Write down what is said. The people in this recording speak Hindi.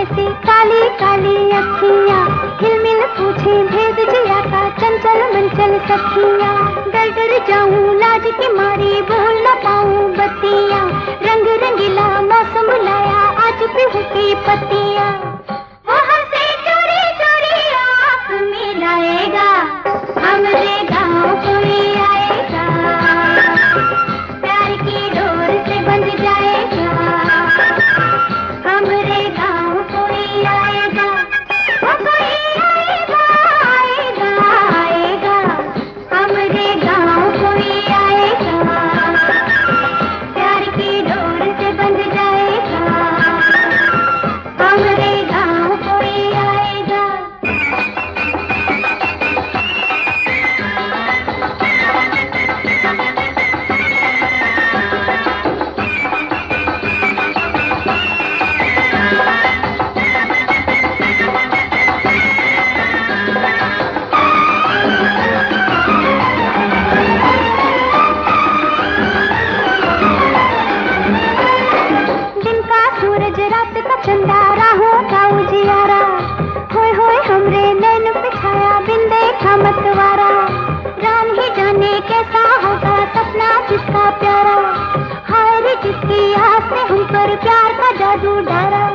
जैसी काली काली अखियाँ, हिलमिल पूछे भेद जिया का, चंचल मंचल सखियाँ। डर डर जाऊं लाज की मारी, बोल न पाऊं बत्तियाँ, रंग रंगीला मौसम लाया आज पीहू की पत्तियाँ। वो हमसे चोरी चोरी आँख मिलाएगा, हमरे गाँव कोई आएगा, प्यार की डोर से बंध जाएगा, हमरे गाँव कोई आएगा, वो कोई आएगा आएगा आएगा, हमरे गाँव कोई आएगा, प्यार की डोर से बंध जाएगा, हमरे गाँव कोई आएगा। दिन का सूरज रात का चंदा, राहों का उजियारा, होए होए हमरे नैन पे छाया बिन देखा मतवारा। राम ही जाने कैसा होगा सपना जिसका प्यारा, हाय रे जिसकी आस से हम पर प्यार का जादू डारा।